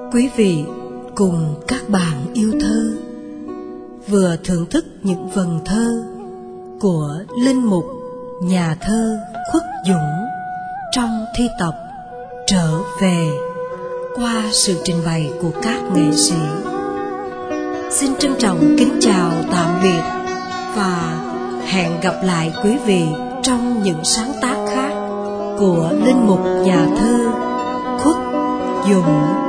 Quý vị cùng các bạn yêu thơ vừa thưởng thức những vần thơ của linh mục nhà thơ Khuất Dũng trong thi tập Trở Về qua sự trình bày của các nghệ sĩ. Xin trân trọng kính chào tạm biệt và hẹn gặp lại quý vị trong những sáng tác khác của linh mục nhà thơ Khuất Dũng.